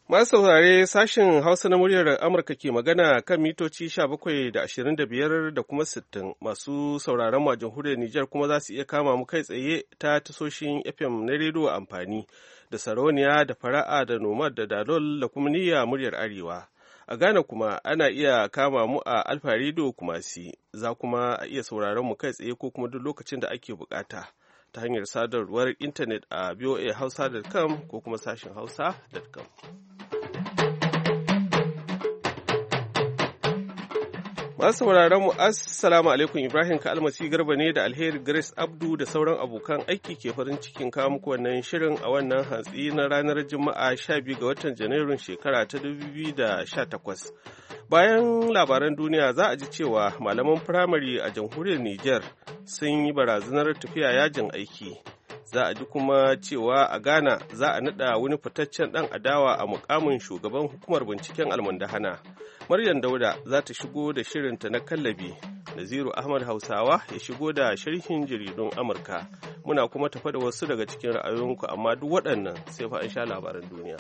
Masu saurare sashen Hausa na muryar Amurka ke magana kan mitoci 17 da 25 da kuma 60. Masu sauraron mu a jamhuriyar Nijar kuma za su iya kama mu kai tsaye ta tasoshin FM na rediyo amfani da Sarauniya da Fara'a da Nomad da Dalol da kuma Niyya muryar Arewa. A Ghana kuma ana iya kama mu a Alfa Radio Kumasi. Za kuma a iya sauraron mu kai tsaye ko kuma duk lokacin da ake bukata ta hanyar sadarwar intanet a voahausa.com ko kuma sashen hausa.com. Masu sauraron mu assalamu alaikum, Ibrahim Kalmasi Garba ne da Alheri Grace Abdu da sauran abokan aiki ke farin cikin kawo muku wannan shirin a wannan hantsi na ranar Juma'a 12 ga watan Janairun shekara ta 2018. Bayan labaran duniya za a ji cewa malaman firamare a jamhuriyar Nijar sun yi barazanar tafiya yajin aiki. Za a ji kuma cewa a Ghana za a naɗa wani fitaccen ɗan adawa a mukamin shugaban hukumar binciken almundahana. Maryam Dauda za ta shigo da shirinta na kallabi. Naziru Ahmad Hausawa ya shigo da sharhin jaridun Amurka. Muna kuma tafa da wasu daga cikin ra'ayoyinku, amma duk waɗannan sai fa an sha labaran duniya.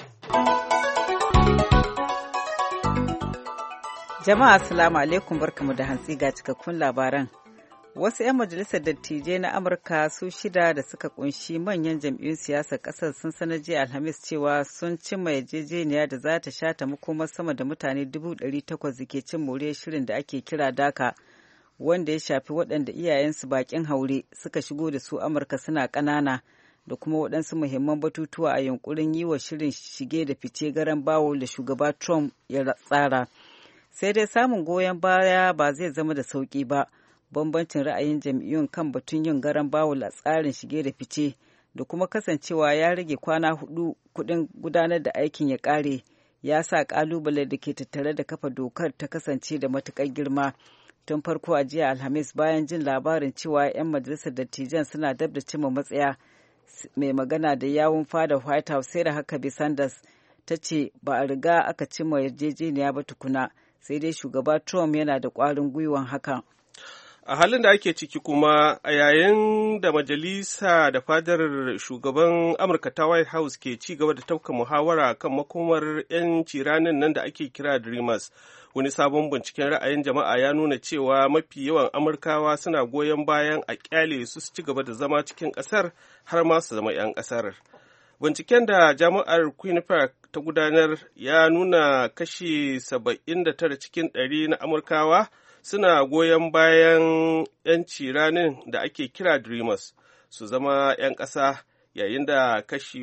Jama'a assalamu alaikum, barkamu da hantsi ga cikakkun labaran. Wasu 'yan majalisar dattijai na Amurka su 6 da suka kunshi manyan jam'iyyun siyasar ƙasar sun sanar jiya Alhamis cewa sun cimma yarjejeniya da za ta shata makomar sama da mutane 800,000 da ke cin moriyar shirin da ake kira DACA, wanda ya shafi waɗanda iyayensu baƙin haure suka shigo da su Amurka suna ƙanana, da kuma waɗansu muhimman batutuwa a yunkurin yi wa shirin shige da fice garan bawul da shugaba Trump ya tsara. Sai dai samun goyon baya ba zai zama da sauƙi ba. Bambancin ra'ayin jam'iyyun kan batun yin garan bawul a tsarin shige da fice da kuma kasancewa ya rage kwana 4 kuɗin gudanar da aikin ya ƙare, ya sa ƙalubale da ke tattare da kafa dokar ta kasance da matuƙar girma. Tun farko a jiya Alhamis, bayan jin labarin cewa 'yan majalisar dattijan suna dab da cimma matsaya, mai magana da yawun fada White House Sarah Huckabee Sanders ta ce ba a riga aka cimma yarjejeniya ba tukuna, sai dai shugaba Trump yana da ƙwarin gwiwan hakan. A halin da ake ciki kuma, a yayin da majalisa da fadar shugaban Amurka ta White House ke ci gaba da tafka muhawara kan makomar 'yanci ranar nan da ake kira Dreamers, wani sabon binciken ra'ayin jama'a ya nuna cewa mafi yawan Amurkawa suna goyon bayan a kyale su ci gaba da zama cikin ƙasar har ma su zama 'yan ƙasar. Binciken da jami'ar Quinnipiac ta gudanar ya nuna kashi 79 cikin 100 na Amurkawa suna goyon bayan 'yanci ranin da ake kira Dreamers su zama 'yan ƙasa, yayin da kashi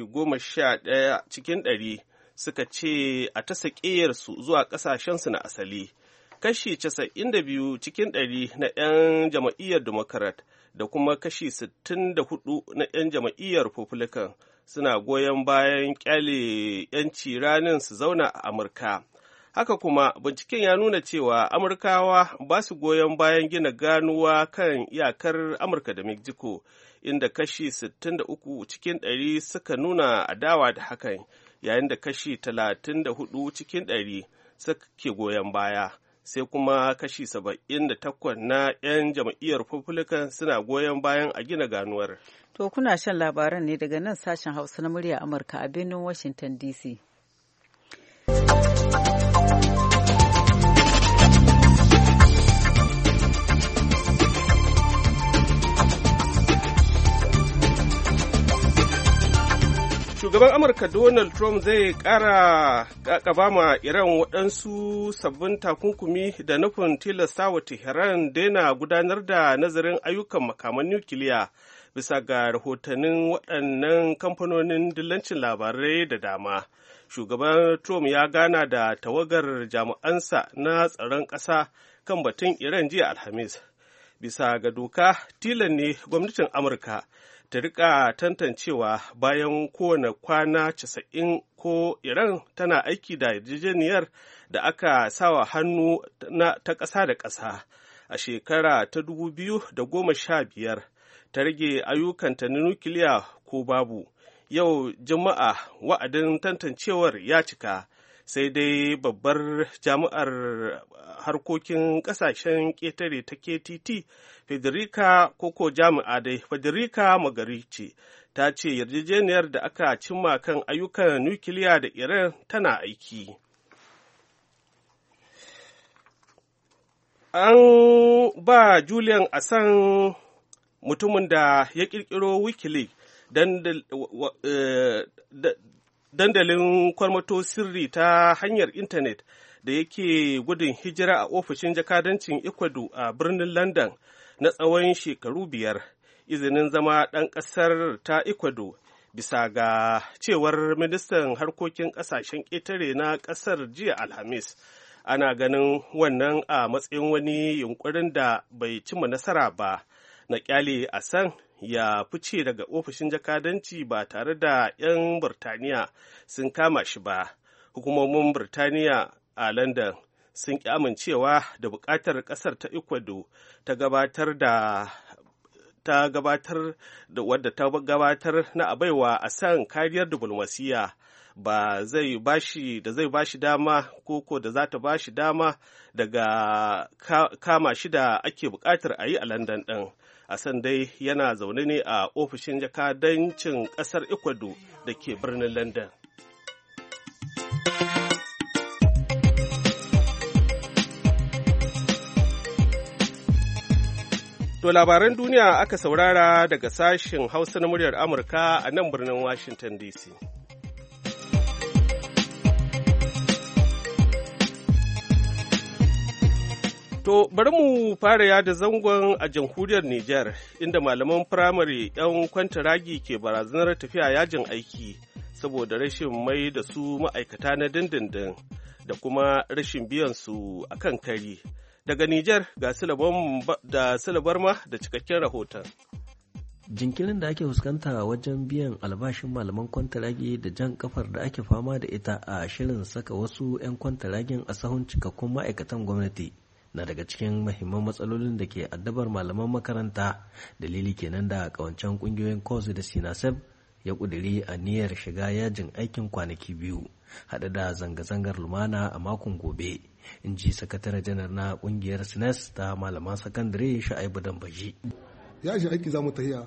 11 cikin 100 suka ce a ta sakeyarsu zuwa ƙasashensu na asali. Kashi 92 cikin 100 na 'yan jam'iyyar Democrat da kuma kashi 64 na 'yan jam'iyyar Republican suna goyon bayan ƙyale 'yanci ranin su zauna a Amurka. Haka kuma, binciken ya nuna cewa Amurkawa ba su goyon bayan gina ganuwa kan iyakar Amurka da Mexico, inda kashi 63 cikin 100 suka nuna adawa da hakan, yayin da kashi 34 cikin 100 suke goyon baya. Sai kuma kashi 78 na 'yan jam'iyyar Republican suna goyon bayan a gina ganuwar. To kuna shan labaran ne daga nan sashen Hausa na murya Amurka a birnin Washington DC. Shugaban Amurka Donald Trump zai ƙara ƙaƙaba ma Iran waɗansu sabbin takunkumi da nufin tilasta wa Tehran daina gudanar da nazarin ayyukan makaman nukiliya, bisa ga rahotannin waɗannan kamfanonin dillancin labarai da dama. Shugaban Trump ya gana da tawagar jami'ansa na tsaron ƙasa kan batun Iran jiya Alhamis. Bisa ga doka, tilan ne gwamnatin Amurka ta rika tantancewa bayan kowane kwana 90 ko Iran tana aiki da yarjejeniyar da aka sawa hannu ta ƙasa da ƙasa. A shekara ta 2015 ta rage ayyukanta na nukiliya ko babu. Yau Juma'a wa'adin tantancewar ya cika, sai dai babbar jami'ar harkokin ƙasashen ƙetare ta KTT Federica Mogherini ta ce yarjejeniyar da aka cimma kan ayyukan nukiliya da Iran tana aiki. An ba Julian Assange, mutumin da ya ƙirƙiro Wikileaks, dandalin kwarmato sirri ta hanyar intanet da yake gudun hijira a ofishin jakadancin Ecuador a birnin London na tsawon shekaru 5, izinin zama ɗan ƙasar ta Ecuador, bisa ga cewar ministan harkokin ƙasashen ƙetare na ƙasar jiya Alhamis. Ana ganin wannan a matsayin wani yunkurin da bai cimma nasara ba na ƙyale Assange ya fice daga ofishin jakadanci ba tare da 'yan Birtaniya sun kama shi ba. Hukumomin Birtaniya a London sun ƙi amincewa da buƙatar ƙasar ta Ecuador ta gabatar na abaiwa Assange kariyar diflomasiyya ba zai bashi dama koko da za ta bashi dama daga kama shi da ake buƙatar a yi a London ɗin. Assange dai yana zaune ne a ofishin jakadancin ƙasar Ecuador da ke birnin London. To labaran duniya aka saurara daga sashen Hausa na muryar Amurka a nan birnin Washington DC. To bari mu fara yada zangon a jamhuriyar Nijar, inda malaman firamare 'yan kwantaragi ke barazanar tafiya yajin aiki saboda rashin mai da su ma'aikata na dindindin da kuma rashin biyan su a kan kari. Daga Nijar ga Silabar ma da cikakken rahoton. Jinkirin da ake fuskanta wajen biyan albashin malaman kwantaragi da jan kafar da ake fama da ita a shirin saka wasu 'yan kwantaragin a sahun cikakkun ma'aikatan gwamnati na daga cikin mahimman matsalolin da ke addabar malaman makaranta. Dalili kenan da kawancen kungiyoyin COS da SINASEB ya kuduri niyyar shiga yajin aikin kwanaki 2 haɗe da zanga-zangar lumana a makon gobe, in ji sakatare janar na kungiyar SINES ta malaman sakandare Sha'ibu Dambaji. Yajin aiki za mu tafiya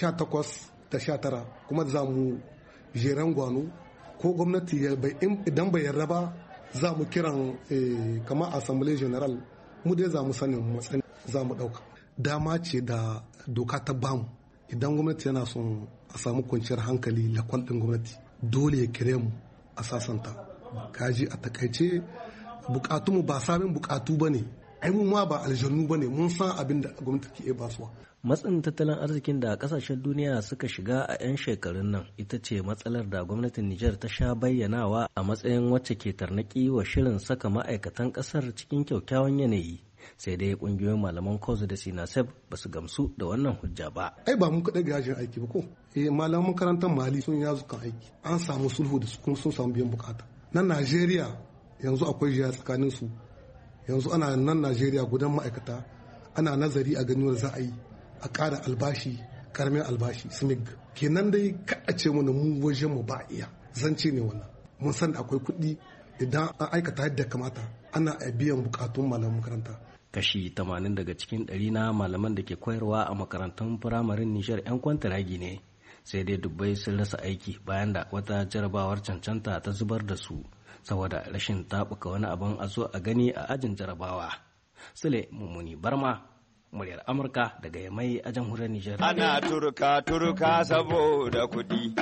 18 da 19 kuma za mu jeren gwano ko gwamnati idan bai yarda ba za mu kiran kamar assembly general, mu dai za mu sanin matsayin za mu ɗauka. Dama ce da doka ta bamu, idan gwamnati yana son a samu kwanciyar hankali lakwal ɗin gwamnati dole ya kire mu a sasanta. Kaji a takaice bukatunmu ba sabon bukatu ba ne, ai mu ma ba aljannu ba ne, mun san abin da gwamnati ke iya basuwa. Matsin tattalin arzikin da kasashen duniya suka shiga a 'yan shekarun nan ita ce matsalar da gwamnatin Nijar ta sha bayyanawa a matsayin wacce ke tarnaki wa shirin saka ma'aikatan kasar cikin kyakkyawan yanayi. Sai dai kungiyoyin malaman COS da SINASEB ba su gamsu da wannan hujja ba. Ai ba mun kaɗai ga yajin aiki ba ko? Malaman makarantar Mali sun yazukan aiki, an samu sulhu da su kuma sun samu biyan bukata. Nan Najeriya yanzu akwai jiya tsakanin su, yanzu ana nan Najeriya gudan ma'aikata ana nazari a ganin za a yi a ƙara albashi, ƙaramin albashi smig. Kenan dai ka ce mu mu wajen mu ba iya zance ne wannan. Mun san da akwai kuɗi idan an aikata yadda kamata ana biyan bukatun malaman makaranta. Kashi 80 daga cikin 100 na malaman da ke koyarwa a makarantun firamarin Nijar 'yan kwantaragi ne, sai dai dubbai sun rasa aiki bayan da wata jarabawar cancanta ta zubar da su saboda rashin taɓuka wani abin a zo a gani a ajin jarabawa. Sule Mummuni Barma, muryar Amurka daga Yamai a jamhuriyar Nijar. Ana turka saboda kuɗi.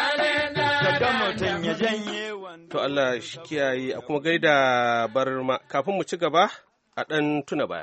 Daga mutum ya janye wanda. To Allah shi kiyaye a kuma gaida Barma. Kafin mu ci gaba a ɗan tuna baya.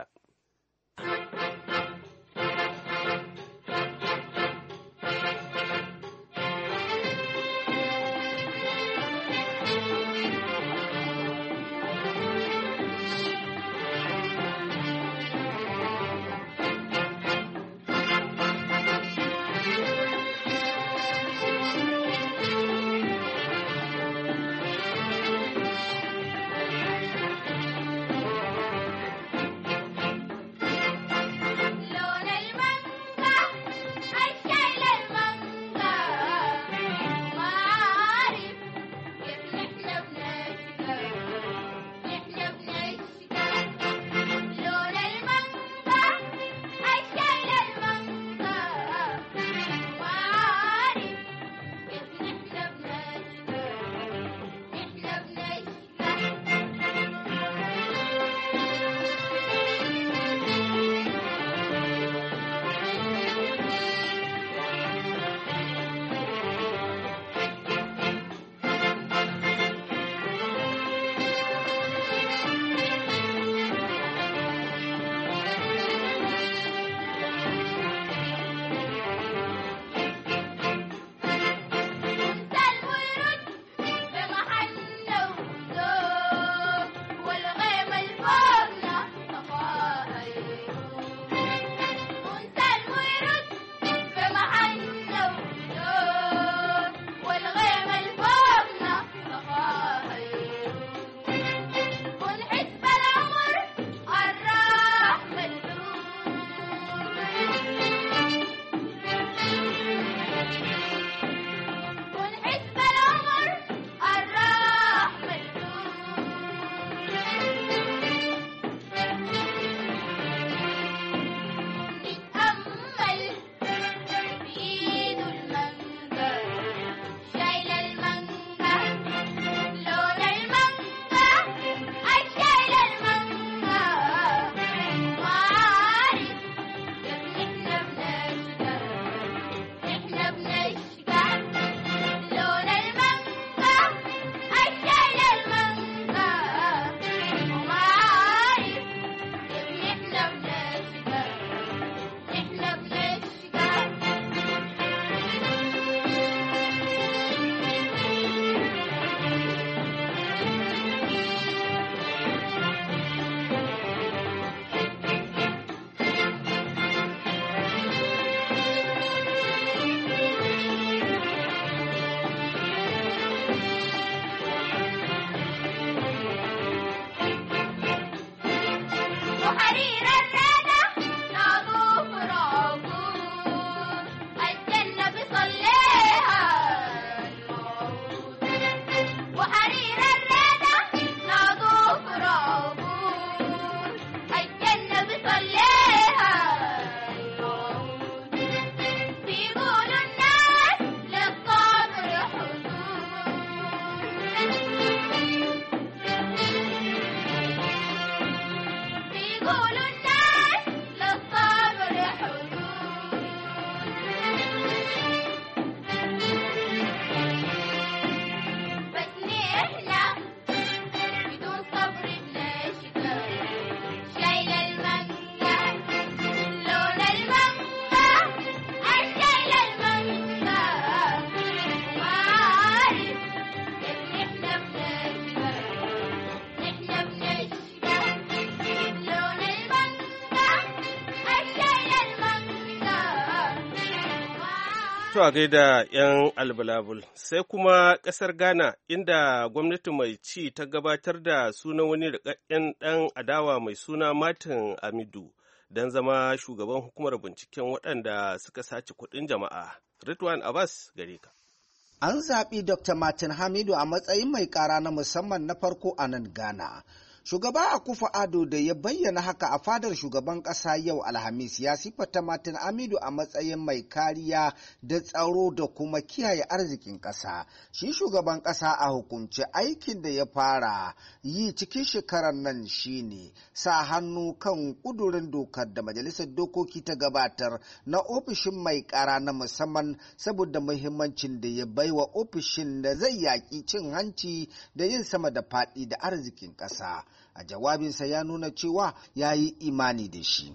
To a gaida 'yan albalabul sai kuma ƙasar Ghana inda gwamnati mai ci ta gabatar da sunan wani rikakken ɗan adawa mai suna Martin Amidu don zama shugaban hukumar binciken waɗanda suka sace kuɗin jama'a. Ridwan Abbas gare ka. An zaɓi Dr. Martin Hamidu a matsayin mai ƙara na musamman na farko a nan Ghana. Shugaba Akufo-Addo da ya bayyana haka a fadar shugaban ƙasa yau Alhamis ya siffata Martin Amidu a matsayin mai kariya da tsaro da kuma kiyaye arzikin ƙasa. Shi shugaban ƙasa a hukumce aikin da ya fara yi cikin shekarar nan shine sa hannu kan ƙudurin dokar da Majalisar Dokoki ta gabatar na ofishin mai ƙara na musamman saboda muhimmancin da ya baiwa ofishin da zai yaƙi cin hanci da yin sama da faɗi da arzikin ƙasa. A jawabinsa ya nuna cewa ya yi imani da shi.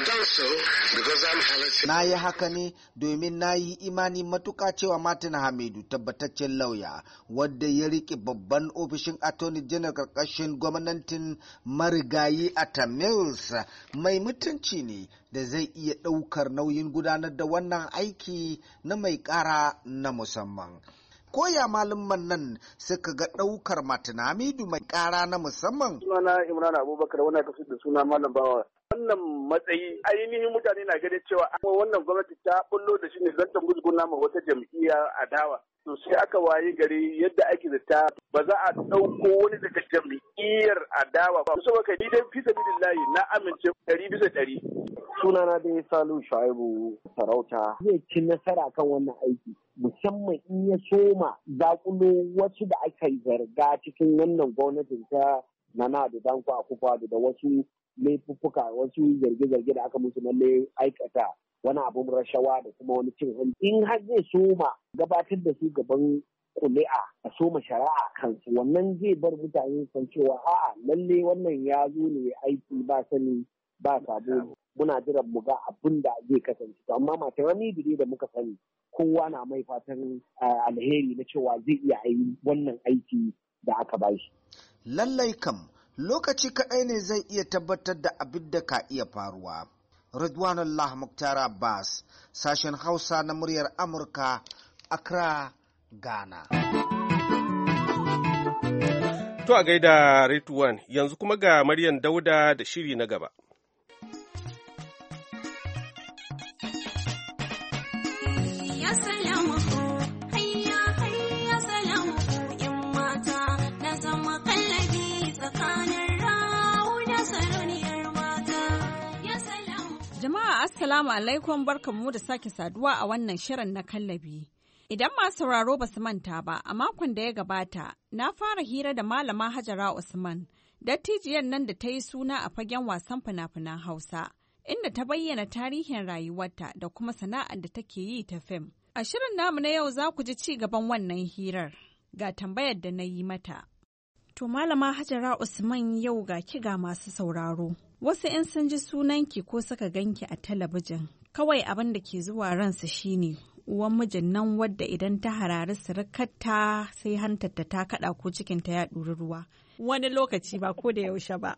Na yi haka ne domin na yi imani matuƙa cewa Martin Hamidu tabbataccen lauya wadda ya riƙe babban ofishin Attorney General ƙarƙashin gwamnatin marigayi Atta Mills mai mutunci ne da zai iya ɗaukar nauyin gudanar da wannan aiki na mai ƙara na musamman. Koya malaman nan suka ga ɗaukar Martin Hamidu mai ƙara na musamman. Sunana Imran Abubakar wanda aka fi da suna Malam Bawa. Wannan matsayi ainihin mutane na ganin cewa wannan gwamnati ta bullo da shi ne zan ta musguna ma wata jam'iyya adawa. To sai aka waye gari yadda ake zata ba za a ɗauko wani daga jam'iyyar adawa ba. Saboda ni dai fi sabilillahi na amince 100%. Sunana dai Salu Shu'aibu Sarauta zai ci nasara kan wannan aiki. Musamman in ya soma zakulo wasu da aka yi zarga cikin wannan gwamnatin ta Nana da Danko Akufo-Addo da wasu laifuffuka wasu zarge-zarge da aka musu lalle aikata wani abun rashawa da kuma wani cin hanci. In har zai soma gabatar da su gaban kuli'a a soma shari'a kansu wannan zai bar mutane san cewa a'a lalle wannan ya zo ne aiki ba sani ba sabo. Muna jiran mu ga abin da zai kasance. Amma Martin Hamidu da muka sani kowa na mai fatan alheri na cewa zai iya yi wannan aiki da aka bashi. Lallai kam lokaci kaɗai ne zai iya tabbatar da abin da ka iya faruwa. Ridwanullah Muktar Abbas, sashen Hausa na muryar Amurka, Accra, Ghana. To a gaida Ridwan, yanzu kuma ga Maryam Dauda da shiri na gaba. Assalamu alaikum barkanmu da sake saduwa a wannan shirin na kallabi. Idan masu sauraro ba su manta ba, a makon da ya gabata, na fara hira da Malama Hajara Usman, dattijiyar nan da ta yi suna a fagen wasan fina-finan Hausa, inda ta bayyana tarihin rayuwarta da kuma sana'ar da take yi ta fim. A shirin namu na yau za ku ji ci gaban wannan hirar, ga tambayar da na yi mata. To Malama Hajara Usman yau ga ki ga masu sauraro. Wasu 'yan sun ji sunanki ko suka ganki a talabijin, kawai abin da ke zuwa ransu shine uwan mijin nan wadda idan ta harari surukarta sai hantarta ta kaɗa ko cikinta ya ɗuri ruwa. Wani lokaci ba ko da yaushe ba.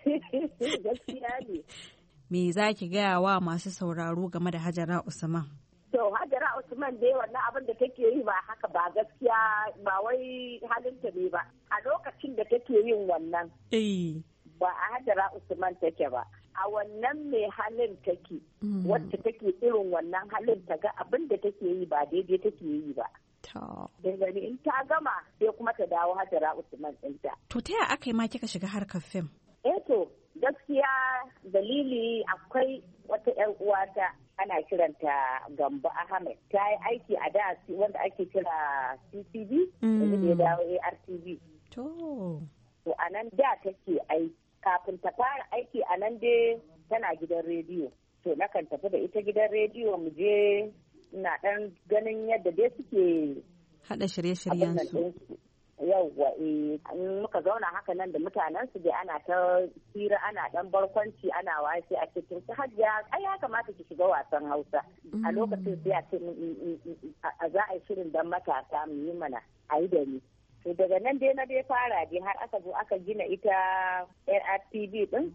Me za ki gaya wa masu sauraro game da Hajara Usman? To Hajara Usman dai wannan abin da take yi ba haka ba gaskiya ba wai halinta ne ba. A lokacin da take yin wannan. Ba a Hajara Usman take ba. A wannan mai halin take, wacce take irin wannan halin ta ga abin da take yi ba daidai take yi ba. Dangane in ta gama sai kuma ta dawo Hajara Usman ɗinta. To ta yaya aka yi ma kika shiga harkar fim? To gaskiya dalili akwai wata 'yar uwata ana kiranta Gambo Ahmed. Ta yi aiki a da wanda ake kira CCB, wanda ya dawo ARTV. To a nan da take aiki. Kafin ta fara aiki a nan dai tana gidan rediyo. To nakan tafi da ita gidan rediyo mu je na ɗan ganin yadda dai suke haɗa shirye-shiryen su. Yawwa muka zauna haka nan da mutanen su dai ana ta hira ana ɗan barkwanci ana waye sai a cikin su Hajiya ai ya kamata ki shiga wasan Hausa. A lokacin sai a ce za a yi shirin dan matasa mu yi mana a yi da ni. To daga nan dai na dai fara dai har aka zo aka gina ita ARTV din.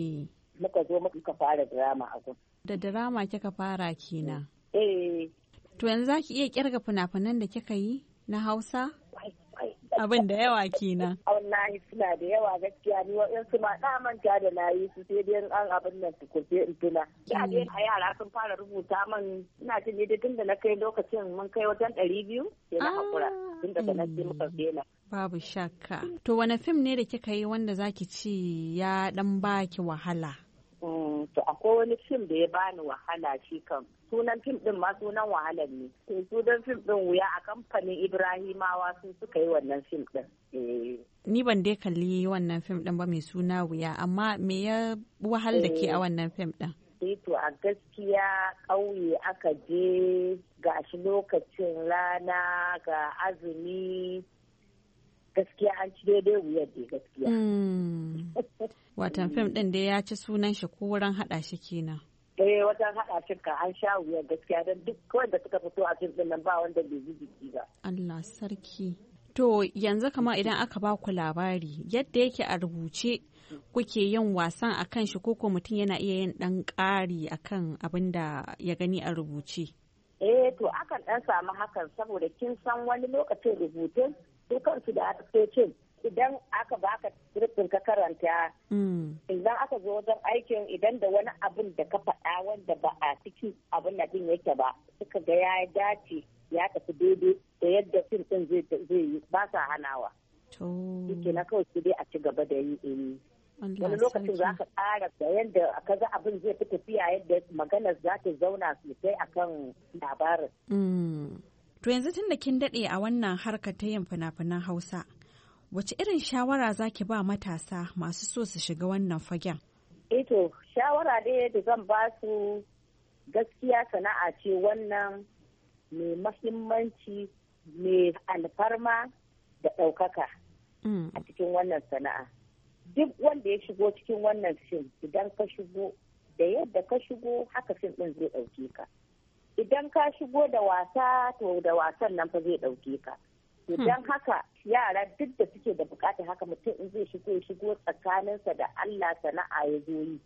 Muka zo muka fara drama a gun. Da drama kika fara kenan. To yanzu za ki iya kirga fina-finan da kika yi na Hausa? Abin da yawa kenan. Wallahi suna da yawa gaskiya ni waɗansu ma ɗa manta da na yi su sai dai an abin nan tukurce in tuna. Da dai a yara sun fara rubuta man ina jin ne tun da na kai lokacin mun kai wajen 200 sai na haƙura tun daga nan sai muka daina. Babu shakka. To wani fim ne da kika yi wanda zaki ci ya ɗan baki wahala? To akwai wani fim da ya bani wahala shi kan sunan fim din ma sunan wahalar ne. To sunan fim din wuya a kamfanin Ibrahimawa sun suka yi wannan fim din. Ni ban dai kalli wannan fim din ba mai suna wuya, amma me ya wahal da ke a wannan fim din? To a gaskiya ƙauye aka je gashi lokacin rana ga azumi gaskiya an ci daidai wuyar da gaskiya. Watan fim ɗin da ya ci sunan shi ko wurin haɗa shi kenan. Wajen haɗa shi ka an sha wuyar gaskiya don duk wanda suka fito a fim ɗin nan ba wanda bai ji jiki ba. Allah sarki. To yanzu kama idan aka ba ku labari yadda yake a rubuce kuke yin wasan a kan shi koko mutum yana iya yin ɗan ƙari a kan abin da ya gani a rubuce. To akan ɗan samu hakan saboda kin san wani lokacin rubutun su kansu da artistocin idan aka baka scriptin ka karanta idan aka zo wajen aikin idan da wani abin da ka faɗa wanda ba a cikin abin da din yake ba suka ga ya dace ya tafi daidai da yadda fim din zai yi ba sa hanawa. Shi na kawai su dai a ci gaba da yi. Wani lokacin za ka tsara da yadda ka ga abin zai fi tafiya yadda maganar za ta zauna sosai akan labarin. To yanzu tun da kin daɗe a wannan harkar ta yin fina-finan Hausa, wace irin shawara za ki ba matasa masu so su shiga wannan fagen? To shawara dai da zan ba su gaskiya sana'a ce wannan mai mahimmanci mai alfarma da ɗaukaka a cikin wannan sana'a. Duk wanda ya shigo cikin wannan fim idan ka shigo da yadda ka shigo haka fim ɗin zai ɗauke ka. Idan ka shigo da wasa to da wasan nan fa zai ɗauke ka. Idan haka yara duk da suke da bukatar haka mutum in zai shigo tsakaninsa da Allah sana'a ya zo yi.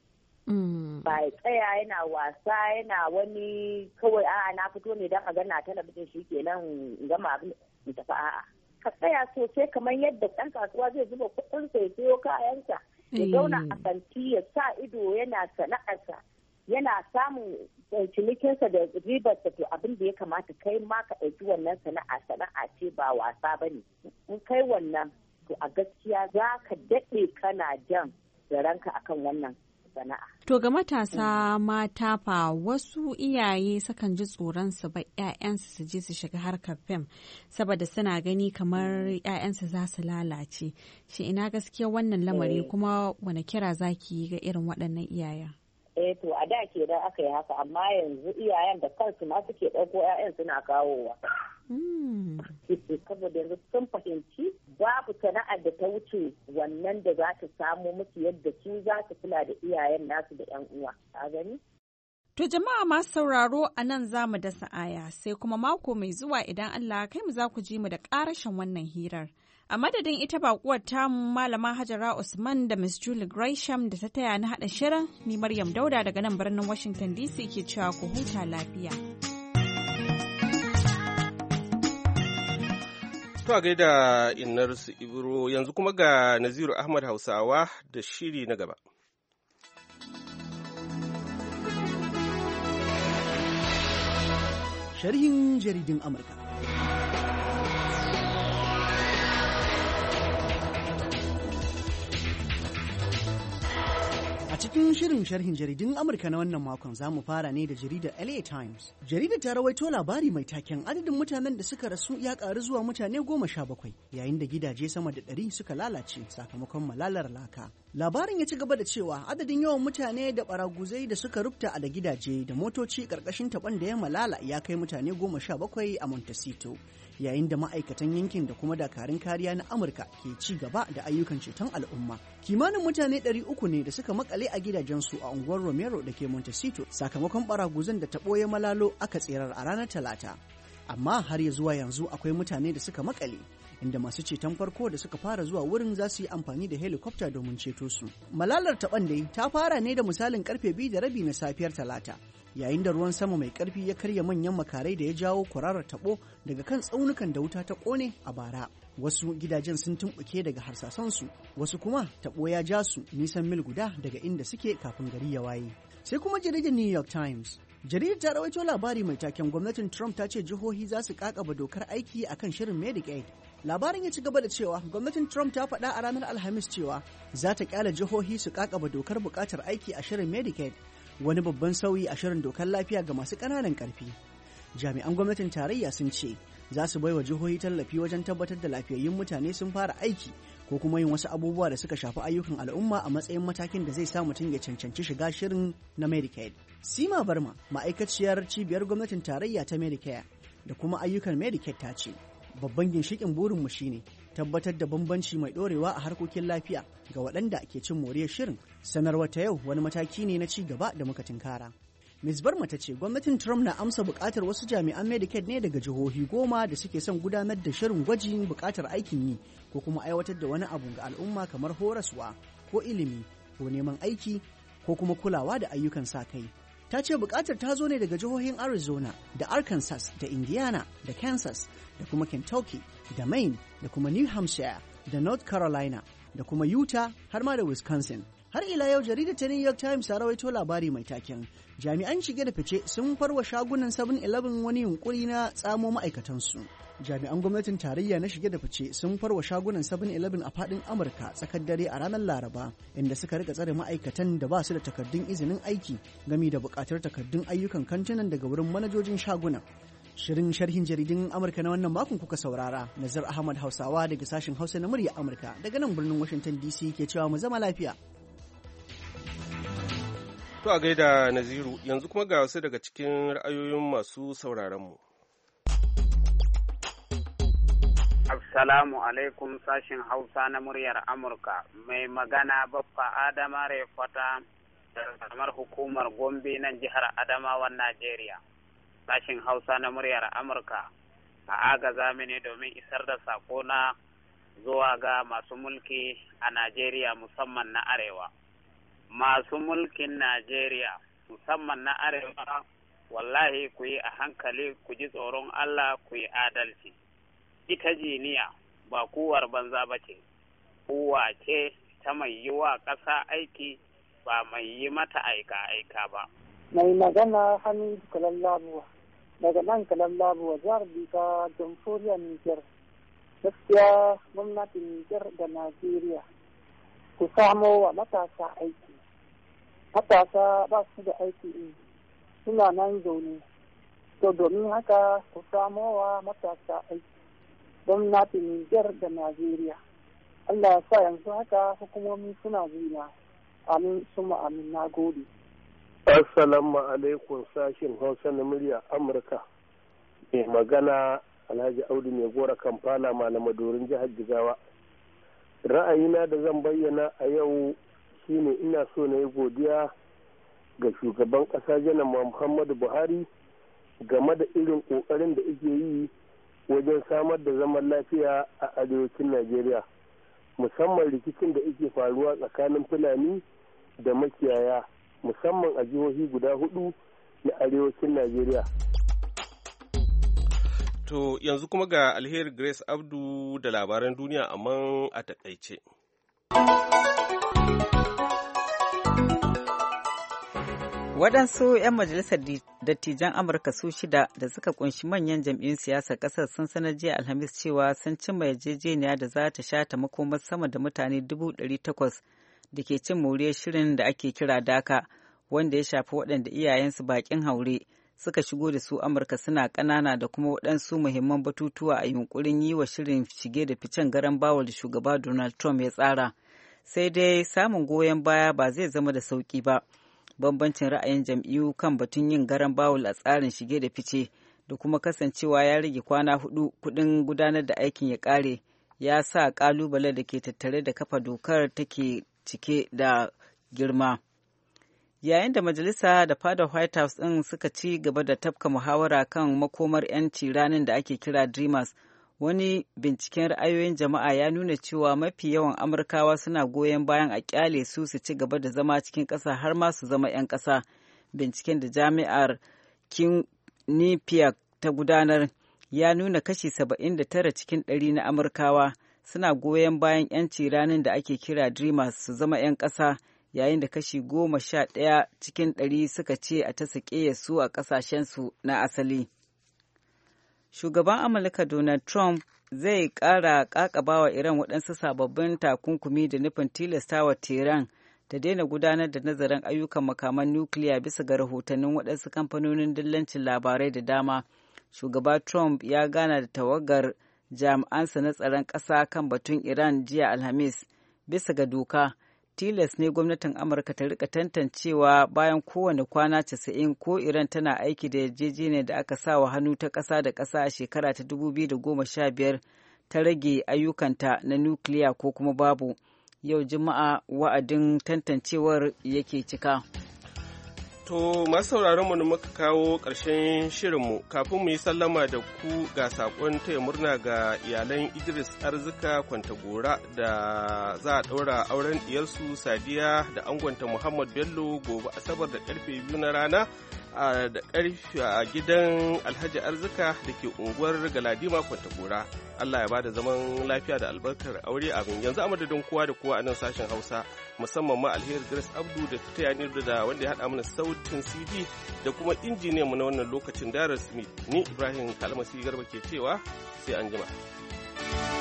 Ba ya tsaya yana wasa yana wani kawai a'a na fito ne don a gana talabijin shi kenan gama abin in tafi a'a. Ka tsaya sosai kamar yadda ɗan kasuwa zai zuba kuɗinsa ya siyo kayansa. Ya zauna a kanti ya sa ido yana sana'arsa. Yana samun cinikinsa da ribarsa to abin da ya kamata kai ma ka ɗauki wannan sana'a ce ba wasa ba ne. In kai wannan to a gaskiya za ka daɗe kana jan da ranka akan wannan sana'a. To ga matasa mata fa wasu iyaye sukan ji tsoron su ba 'ya'yansu su je su shiga harkar fim saboda suna gani kamar 'ya'yansu za su lalace. Shi ina gaskiya wannan lamari kuma wani kira zaki yi ga irin waɗannan iyayen? To a da ke dan aka yi haka amma yanzu iyayen da kansu ma suke ɗauko 'ya'yan suna kawowa. Saboda yanzu sun fahimci babu sana'ar da ta wuce wannan da za ta samo musu yadda su za su kula da iyayen nasu da 'yan uwa. Ka gani? To jama'a masu sauraro a nan za mu dasa aya sai kuma mako mai zuwa idan Allah kai mu za ku ji mu da ƙarashin wannan hirar. A madadin ita bakuwar tamu Malama Hajara Usman da Miss Julie Gresham da ta taya na haɗa shirin, ni Maryam Dauda daga nan birnin Washington DC ke cewa ku huta lafiya. To a gaida Innar su Ibro yanzu kuma ga Naziru Ahmad Hausawa da shiri na gaba. Sharhin jaridun Amurka. cikin shirin sharhin jaridun Amurka na wannan makon za mu fara ne da jaridar LA Times. Jaridar ta rawaito labari mai taken adadin mutanen da suka rasu ya ƙaru zuwa mutane 17 yayin da gidaje sama da 100 suka lalace sakamakon malalar laka. Labarin ya ci gaba da cewa adadin yawan mutane da baraguzai da suka rufta a da gidaje da motoci ƙarƙashin taɓon da ya malala ya kai mutane 17 a Montecito. Yayin da ma'aikatan yankin da kuma dakarun kariya na Amurka ke ci gaba da ayyukan ceton al'umma. Kimanin mutane 300 ne da suka makale a gidajensu a unguwar Romero da ke Montecito sakamakon baraguzan da taɓo ya malalo aka tserar a ranar Talata. Amma har ya zuwa yanzu akwai mutane da suka makale, inda masu ceton farko da suka fara zuwa wurin za su yi amfani da helicopter domin ceto su. Malalar taɓon dai ta fara ne da misalin karfe 2:30 na safiyar Talata, yayin da ruwan sama mai ƙarfi ya karya manyan makarai da ya jawo kwararar taɓo daga kan tsaunukan da wuta ta ƙone a bara. Wasu gidajen sun tumɓuke daga harsasansu, wasu kuma taɓo ya ja su nisan mil guda daga inda suke kafin gari ya waye. Sai kuma jaridar New York Times. Jaridar ta rawaito labari mai taken gwamnatin Trump ta ce jihohi za su kakaba dokar aiki akan shirin Medicaid. Labarin ya ci gaba da cewa gwamnatin Trump ta faɗa a ranar Alhamis cewa za ta kyale jihohi su kakaba dokar buƙatar aiki a shirin Medicaid, wani babban sauyi a shirin dokar lafiya ga masu ƙananan ƙarfi. Jami'an gwamnatin tarayya sun ce za su baiwa jihohi tallafi wajen tabbatar da lafiyayyun mutane sun fara aiki ko kuma yin wasu abubuwa da suka shafi ayyukan al'umma a matsayin matakin da zai sa mutum ya cancanci shiga shirin na Medicaid. Sima Barma, ma'aikaciyar cibiyar gwamnatin tarayya ta Medicare da kuma ayyukan Medicaid ta ce, babban ginshikin burinmu shine tabbatar da bambanci mai ɗorewa a harkokin lafiya ga waɗanda ke cin moriyar shirin. Sanarwar ta yau wani mataki ne na ci gaba da muka tinkara. Ms. Barma ta ce gwamnatin Trump na amsa buƙatar wasu jami'an Medicaid ne daga jihohi 10 da suke son gudanar da shirin gwajin buƙatar aikin yi ko kuma aiwatar da wani abu ga al'umma kamar horaswa ko ilimi ko neman aiki ko kuma kulawa da ayyukan sa kai. Ta ce buƙatar ta zo ne daga jihohin Arizona da Arkansas da Indiana da Kansas da kuma Kentucky da Maine da kuma New Hampshire da North Carolina da kuma Utah har ma da Wisconsin. Har ila yau jaridar ta New York Times ta rawaito labari mai taken jami'an shige da fice sun farwa shagunan 7-Eleven wani yunkuri na tsamo ma'aikatansu. Jami'an gwamnatin tarayya na shige da fice sun farwa shagunan 7-Eleven a fadin Amurka tsakar dare a ranar Laraba, inda suka rika tsare ma'aikatan da ba su da takardun izinin aiki gami da buƙatar takardun ayyukan kantinan daga wurin manajojin shagunan. Shirin sharhin jaridun Amurka na wannan makon kuka saurara. Nazar Ahmad Hausawa daga sashen Hausa na murya Amurka daga nan birnin Washington DC ke cewa mu zama lafiya. To a gaida Naziru, yanzu kuma ga wasu daga cikin ra'ayoyin masu sauraronmu. Assalamu alaikum sashin Hausa na muryar Amurka, mai magana Baffa Adama Refata da kamar hukumar Gombe nan jihar Adamawan Najeriya. Sashin Hausa na muryar Amurka a agaza mini domin isar da sakona zuwa ga masu mulki a Najeriya musamman na Arewa. Masu mulkin Najeriya musamman na Arewa wallahi ku yi a hankali, ku ji tsoron Allah, ku yi adalci. Ita jiniya ba kuwar banza ba ce, kuwa ce ta mai yi wa ƙasa aiki ba mai yi mata aika-aika ba. Mai magana Hamidu Kalallabuwa daga nan Kalallabuwa jihar Bika, Jamhuriyar Nijar. Gaskiya gwamnatin Nijar da Najeriya ku samo wa matasa aiki. Matasa ba su da aiki suna nan zaune, to domin haka ku samo wa matasa aiki gwamnatin Nijar da Najeriya. Allah ya sa yanzu haka hukumomi suna zina. Amin suma amin, na gode. Assalamu alaikum sashin Hausa na murya Amurka. Mai magana Alhaji Audu mai gora Kampala Malamadorin jihar Jigawa. Ra'ayina da zan bayyana a yau shine ina so na yi godiya ga shugaban ƙasa janar Muhammadu Buhari game da irin ƙoƙarin da yake yi wajen samar da zaman lafiya a arewacin Najeriya, musamman rikicin da yake faruwa tsakanin Fulani da makiyaya, musamman a jihohi guda 4 na arewacin Najeriya. To yanzu kuma ga Alheri Grace Abdu da labaran duniya amma a takaice. Waɗansu 'yan majalisar dattijan Amurka su 6 da suka kunshi manyan jam'iyyun siyasar ƙasar sun sanar jiya Alhamis cewa sun cimma yarjejeniya da za ta shata makomar sama da mutane 800,000 da ke cin moriyar shirin da ake kira DACA, wanda ya shafi waɗanda iyayensu baƙin haure suka shigo da su Amurka suna ƙanana da kuma waɗansu muhimman batutuwa a yunkurin yi wa shirin shige da ficen garan bawul da shugaba Donald Trump ya tsara. Sai dai samun goyon baya ba zai zama da sauƙi ba. Bambancin ra'ayin jam'iyyu kan batun yin garan bawul a tsarin shige da fice da kuma kasancewa ya rage kwana 4 kuɗin gudanar da aikin ya ƙare ya sa ƙalubale da ke tattare da kafa dokar take cike da girma. Yayin da majalisa da fadar White House ɗin suka ci gaba da tafka muhawara kan makomar 'yanci ranar da ake kira Dreamers, wani binciken ra'ayoyin jama'a ya nuna cewa mafi yawan Amurkawa suna goyon bayan a kyale su ci gaba da zama cikin ƙasa har ma su zama 'yan ƙasa. binciken da jami'ar Quinnipiac ta gudanar ya nuna kashi 79 cikin 100 na Amurkawa suna goyon bayan 'yanci ranar da ake kira Dreamers su zama 'yan ƙasa, yayin da kashi 11 cikin 100 suka ce a ta su a ƙasashensu na asali. Shugaban Amurka Donald Trump zai ƙara ƙaƙabawa Iran waɗansu sababbin takunkumi da nufin tilastawa Tehran ta daina gudanar da nazarin ayyukan makaman nukiliya bisa ga rahotannin waɗansu kamfanonin dillancin labarai da dama. Shugaba Trump ya gana da tawagar jami'ansa na tsaron ƙasa kan batun Iran jiya Alhamis. Bisa ga doka, tilas ne gwamnatin Amurka ta rika tantancewa bayan kowane kwana 90 ko Iran tana aiki da yarjejeniyar da aka sa wa hannu ta ƙasa da ƙasa a shekara ta 2015 ta rage ayyukanta na nukiliya ko kuma babu. Yau Juma'a wa'adin tantancewar yake cika. To, masu sauraron mu muka kawo ƙarshen shirinmu kafin mu yi sallama da ku ga saƙon taya murna ga iyalan Idris Arzika Kwantagora da za a ɗaura auren diyarsu Sadiya da angonta Muhammad Bello gobe Asabar da ƙarfe 2 na rana da ƙarfe a gidan Alhaji Arzika da ke unguwar Galadima Kwantagora. Allah ya ba da zaman lafiya da albarkar aure abin. Yanzu a madadin kowa da kowa a nan sashen Hausa, musamman ma Alheri Grace Abdu da ta yani da wanda ya haɗa mana sautin CD da kuma injiniyan mu na wannan lokacin Dara Smith. Ni Ibrahim Kalmasi Garba ke cewa sai an jima.